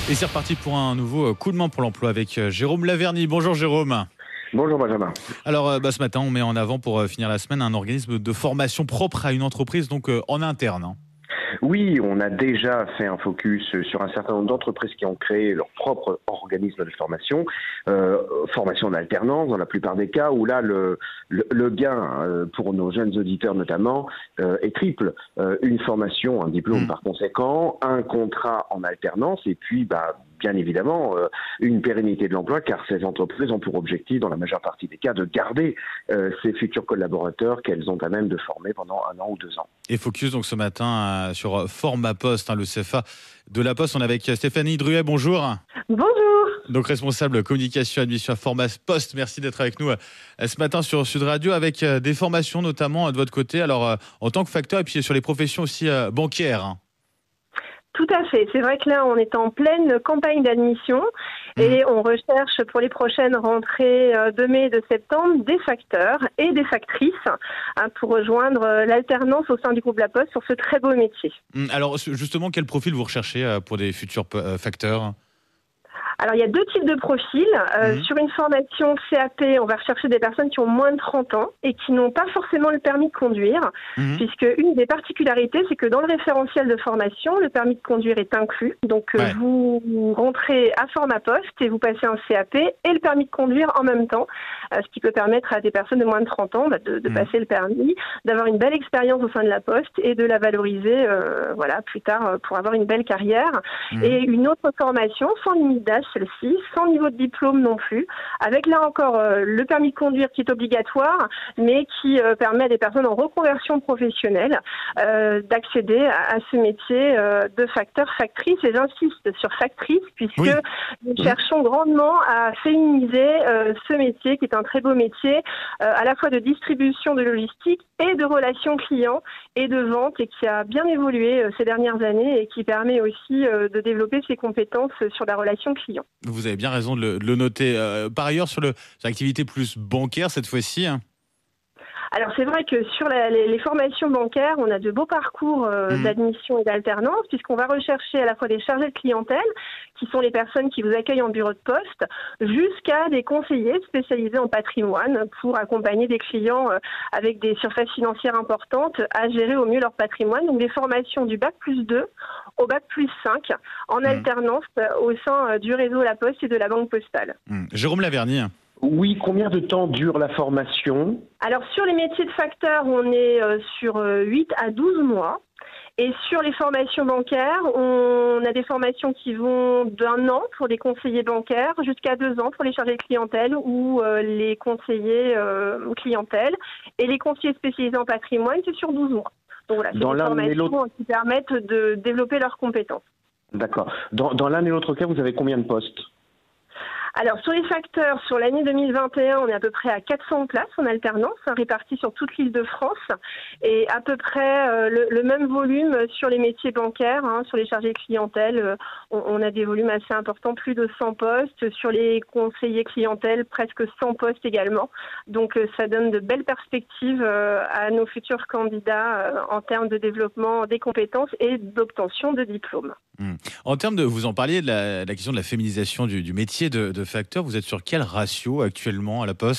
Et c'est reparti pour un nouveau coup de main pour l'emploi avec Jérôme Laverny. Bonjour Jérôme. Bonjour Benjamin. Alors ce matin, on met en avant pour finir la semaine un organisme de formation propre à une entreprise, donc en interne. Oui, on a déjà fait un focus sur un certain nombre d'entreprises qui ont créé leur propre organisme de formation, formation en alternance dans la plupart des cas, où là le gain pour nos jeunes auditeurs notamment est triple. Une formation, un diplôme par conséquent, un contrat en alternance et puis bien évidemment une pérennité de l'emploi, car ces entreprises ont pour objectif, dans la majeure partie des cas, de garder ces futurs collaborateurs qu'elles ont à même de former pendant 1 an ou 2 ans. Et focus donc ce matin sur Formapost, le CFA de la Poste. On est avec Stéphanie Druet, bonjour. Bonjour. Donc responsable communication admission à Formapost. Merci d'être avec nous ce matin sur Sud Radio avec des formations notamment de votre côté. Alors en tant que facteur et puis sur les professions aussi bancaires. Tout à fait. C'est vrai que là, on est en pleine campagne d'admission et on recherche pour les prochaines rentrées de mai et de septembre des facteurs et des factrices pour rejoindre l'alternance au sein du groupe La Poste sur ce très beau métier. Alors justement, quel profil vous recherchez pour des futurs facteurs ? Alors, il y a 2 types de profils. Sur une formation CAP, on va rechercher des personnes qui ont moins de 30 ans et qui n'ont pas forcément le permis de conduire, puisque une des particularités, c'est que dans le référentiel de formation, le permis de conduire est inclus. Donc, vous rentrez à Formapost et vous passez un CAP et le permis de conduire en même temps, ce qui peut permettre à des personnes de moins de 30 ans de passer le permis, d'avoir une belle expérience au sein de la Poste et de la valoriser plus tard pour avoir une belle carrière. Et une autre formation, sans limite d'âge, celle-ci, sans niveau de diplôme non plus, avec là encore le permis de conduire qui est obligatoire, mais qui permet à des personnes en reconversion professionnelle d'accéder à ce métier de facteur-factrice. Et j'insiste sur factrice, puisque nous cherchons grandement à féminiser ce métier, qui est un très beau métier, à la fois de distribution de logistique et de relations clients et de vente, et qui a bien évolué ces dernières années et qui permet aussi de développer ses compétences sur la relation client. Vous avez bien raison de le noter. Par ailleurs, sur l'activité plus bancaire cette fois-ci. Alors c'est vrai que sur les formations bancaires, on a de beaux parcours d'admission et d'alternance, puisqu'on va rechercher à la fois des chargés de clientèle, qui sont les personnes qui vous accueillent en bureau de poste, jusqu'à des conseillers spécialisés en patrimoine pour accompagner des clients avec des surfaces financières importantes à gérer au mieux leur patrimoine. Donc des formations du Bac+2 au Bac+5 en alternance au sein du réseau La Poste et de la Banque Postale. Jérôme Laverny. Oui, combien de temps dure la formation ? Alors sur les métiers de facteur, on est sur 8 à 12 mois. Et sur les formations bancaires, on a des formations qui vont d'1 an pour les conseillers bancaires jusqu'à 2 ans pour les chargés de clientèle ou les conseillers clientèle. Et les conseillers spécialisés en patrimoine, c'est sur 12 mois. Donc voilà, c'est des formations qui permettent de développer leurs compétences. D'accord. Dans l'un et l'autre cas, vous avez combien de postes ? Alors, sur les facteurs, sur l'année 2021, on est à peu près à 400 places en alternance, réparties sur toute l'île de France, et à peu près le même volume sur les métiers bancaires, sur les chargés de clientèle. On a des volumes assez importants, plus de 100 postes. Sur les conseillers clientèle, presque 100 postes également. Donc, ça donne de belles perspectives à nos futurs candidats en termes de développement des compétences et d'obtention de diplômes. En termes de, vous en parliez de la question de la féminisation du métier de facteur, vous êtes sur quel ratio actuellement à la Poste ?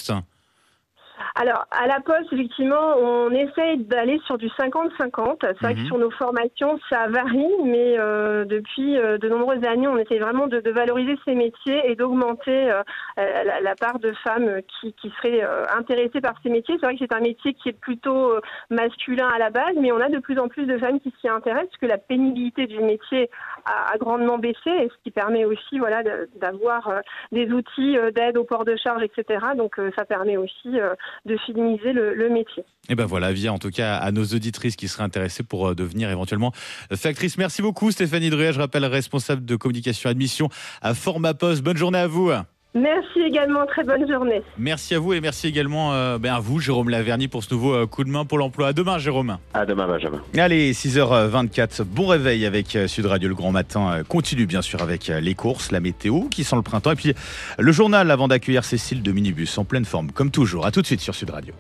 Alors, à la Poste, effectivement, on essaye d'aller sur du 50-50. C'est vrai que sur nos formations, ça varie, mais depuis de nombreuses années, on essaye vraiment de valoriser ces métiers et d'augmenter la part de femmes qui seraient intéressées par ces métiers. C'est vrai que c'est un métier qui est plutôt masculin à la base, mais on a de plus en plus de femmes qui s'y intéressent, parce que la pénibilité du métier a grandement baissé, et ce qui permet aussi d'avoir des outils d'aide au port de charge, etc. Donc, ça permet aussi de féminiser le métier. Et ben voilà, avis en tout cas à nos auditrices qui seraient intéressées pour devenir éventuellement factrice. Merci beaucoup Stéphanie Druet, je rappelle responsable de communication admission à Formapost. Bonne journée à vous. Merci également, très bonne journée. Merci à vous et merci également à vous Jérôme Laverny pour ce nouveau coup de main pour l'emploi. À demain Jérôme. À demain Benjamin. Allez, 6h24, bon réveil avec Sud Radio le grand matin. Continue bien sûr avec les courses, la météo qui sent le printemps et puis le journal avant d'accueillir Cécile de Minibus en pleine forme comme toujours. À tout de suite sur Sud Radio.